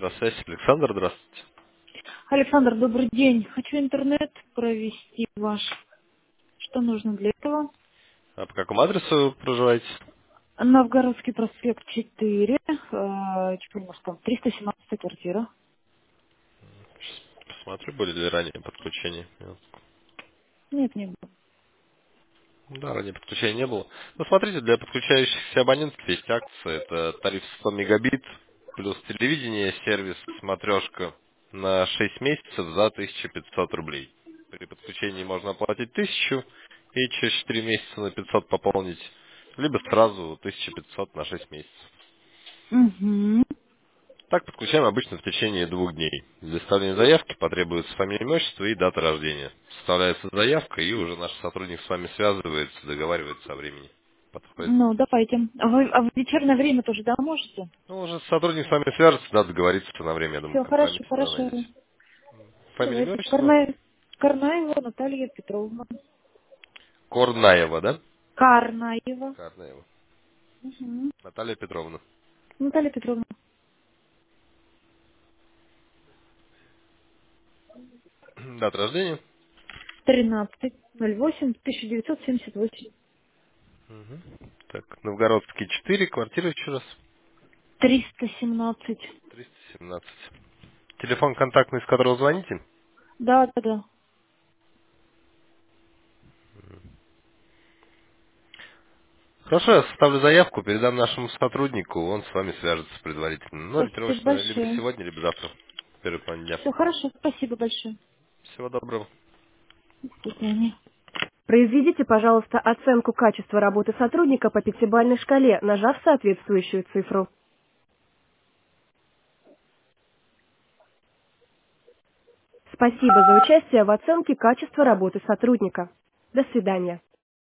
Здравствуйте, Александр, здравствуйте. Александр, добрый день. Хочу интернет провести ваш. Что нужно для этого? А по какому адресу проживаете? Новгородский проспект 4, Чепурмовском, 317 квартира. Посмотрю, были ли ранее подключения. Нет, не было. Да, ранее подключения не было. Ну, смотрите, для подключающихся абонентов есть акция. Это тариф 100 мегабит плюс телевидение, сервис смотрешка на 6 месяцев за 1500 рублей. При подключении можно оплатить 1000 и через 4 месяца на 500 пополнить, либо сразу 1500 на 6 месяцев. Угу. Так подключаем обычно в течение 2 дней. Для составления заявки потребуется фамилия, имя, отчество и дата рождения. Составляется заявка, и уже наш сотрудник с вами связывается, договаривается о времени. Подходит. Ну, давайте. А в вечернее время тоже, да, можете? Ну, уже сотрудник с вами свяжется, да, договориться на время, я думаю, Все, хорошо, компромисс, да, хорошо. найдете. Фамилия, имя, Давайте. отчество? Карнаева Наталья Петровна. Корнаева, да? Карнаева. Корнаева. Угу. Наталья Петровна. Наталья Петровна. Дата рождения? 13.08.1978. Мгм. Так, Новгородский 4, квартира еще раз. 317. 317. Телефон контактный, с которого звоните? Да, да, да. Хорошо, я составлю заявку, передам нашему сотруднику, он с вами свяжется предварительно. Ну, Спасибо ориентировочно либо большое. сегодня, либо завтра, в первой половине дня. Все хорошо, спасибо большое. Всего доброго. До свидания. Произведите, пожалуйста, оценку качества работы сотрудника по пятибалльной шкале, нажав соответствующую цифру. Спасибо за участие в оценке качества работы сотрудника. До свидания.